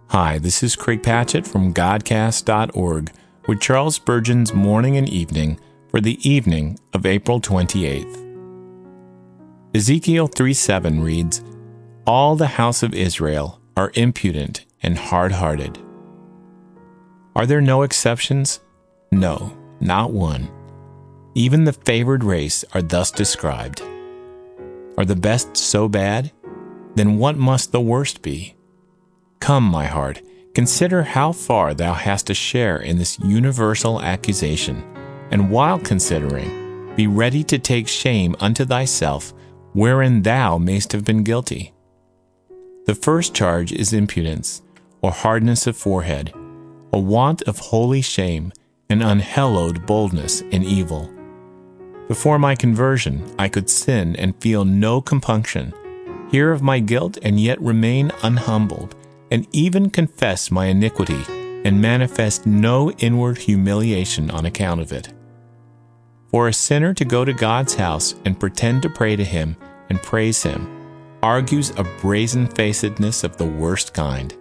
Hi, this is Craig Patchett from Godcast.org with Charles Spurgeon's Morning and Evening for the evening of April 28th. Ezekiel 3:7 reads, "All the house of Israel are impudent and hard-hearted." Are there no exceptions? No, not one. Even the favored race are thus described. Are the best so bad? Then what must the worst be? Come, my heart, consider how far thou hast a share in this universal accusation, and while considering, be ready to take shame unto thyself wherein thou mayst have been guilty. The first charge is impudence, or hardness of forehead, a want of holy shame, and unhallowed boldness in evil. Before my conversion, I could sin and feel no compunction, hear of my guilt and yet remain unhumbled, and even confess my iniquity and manifest no inward humiliation on account of it. For a sinner to go to God's house and pretend to pray to Him and praise Him argues a brazen-facedness of the worst kind.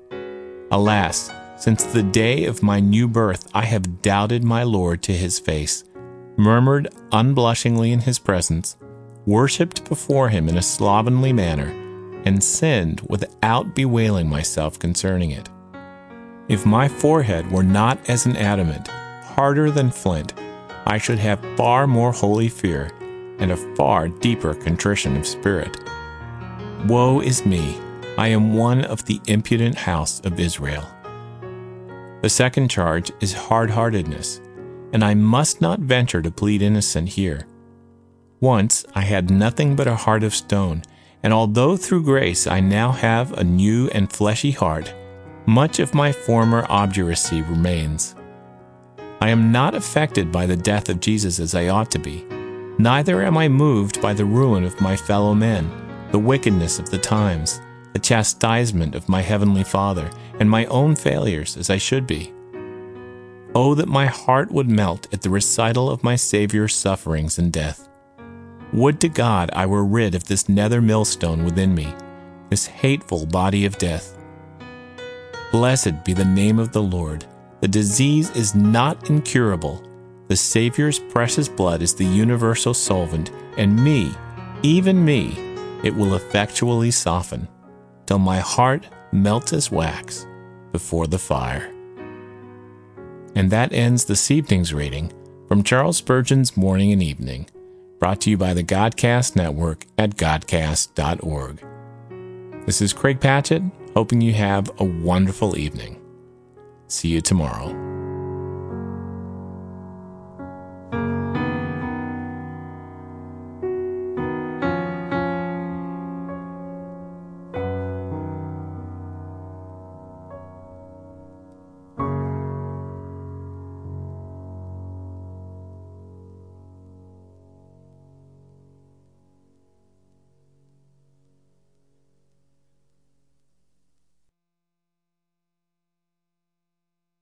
Alas, since the day of my new birth I have doubted my Lord to His face, murmured unblushingly in His presence, worshipped before Him in a slovenly manner, and sinned without bewailing myself concerning it. If my forehead were not as an adamant, harder than flint, I should have far more holy fear and a far deeper contrition of spirit. Woe is me! I am one of the impudent house of Israel. The second charge is hard-heartedness, and I must not venture to plead innocent here. Once I had nothing but a heart of stone, and although through grace I now have a new and fleshy heart, much of my former obduracy remains. I am not affected by the death of Jesus as I ought to be, neither am I moved by the ruin of my fellow men, the wickedness of the times, the chastisement of my heavenly Father, and my own failures as I should be. Oh, that my heart would melt at the recital of my Savior's sufferings and death. Would to God I were rid of this nether millstone within me, this hateful body of death. Blessed be the name of the Lord. The disease is not incurable. The Savior's precious blood is the universal solvent, and me, even me, it will effectually soften, till my heart melts as wax before the fire. And that ends this evening's reading from Charles Spurgeon's Morning and Evening, brought to you by the Godcast Network at Godcast.org. This is Craig Patchett, hoping you have a wonderful evening. See you tomorrow.